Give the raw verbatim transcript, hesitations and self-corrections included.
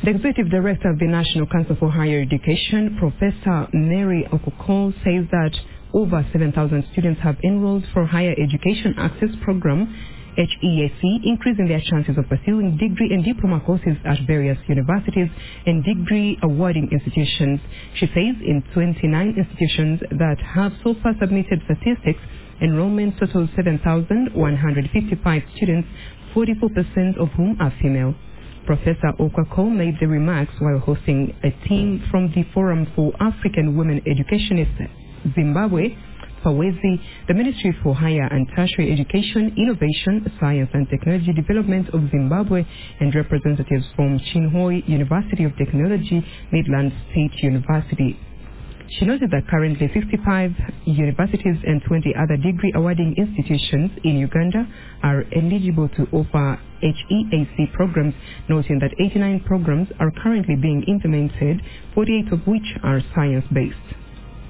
The Executive Director of the National Council for Higher Education, Professor Mary Okoko, says that over seven thousand students have enrolled for Higher Education Access Program, H E A C, increasing their chances of pursuing degree and diploma courses at various universities and degree awarding institutions. She says in twenty-nine institutions that have so far submitted statistics, enrollment totals seven thousand one hundred fifty-five students, forty-four percent of whom are female. Professor Okako made the remarks while hosting a team from the Forum for African Women Educationists Zimbabwe, FAWEZI, the Ministry for Higher and Tertiary Education, Innovation, Science and Technology Development of Zimbabwe, and representatives from Chinhoyi University of Technology, Midland State University. She noted that currently sixty-five universities and twenty other degree awarding institutions in Uganda are eligible to offer H E A C programs, noting that eighty-nine programs are currently being implemented, forty-eight of which are science-based.